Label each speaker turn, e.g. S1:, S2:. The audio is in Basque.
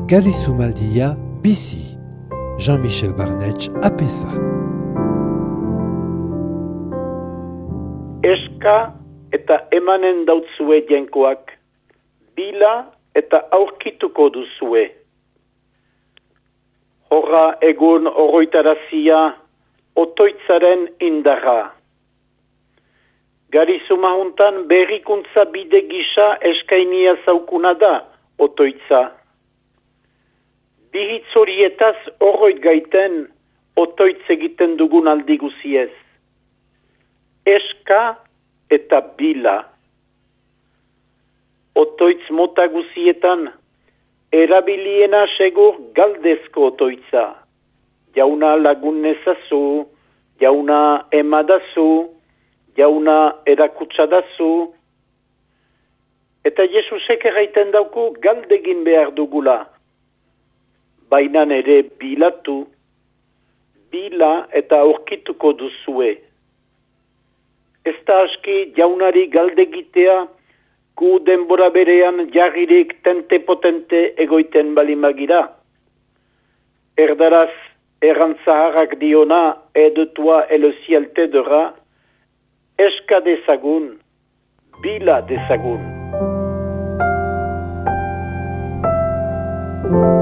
S1: Galizumaldia bizi. Jean-Michel Barnetx apesa.
S2: Eska eta emanen dautzue jenkoak, bila eta aurkituko duzue. Horra egun oroitarazia, otoitzaren indarra. Garizumahuntan berrikuntza bide gisa eskainia zaukuna da, otoitza. Bihitz horietaz oroit gaiten, otoitz egiten dugun aldi guziez. Eska eta bila. Otoitz mota guzietan, erabiliena segur galdezko otoitza. Jauna lagunezazu, jauna emadazu, jauna erakutsadazu. Eta Jesusek erraiten dauku galdegin behar dugula. Bainan ere bilatu, bila eta aurkituko duzue. Ez da aski jaunari galdegitea, gu denbora berean jarririk tente-potente egoiten balimagira. Erdaraz, errantzaharrak diona, aide-toi et le ciel t'aidera, eska dezagun, bila dezagun.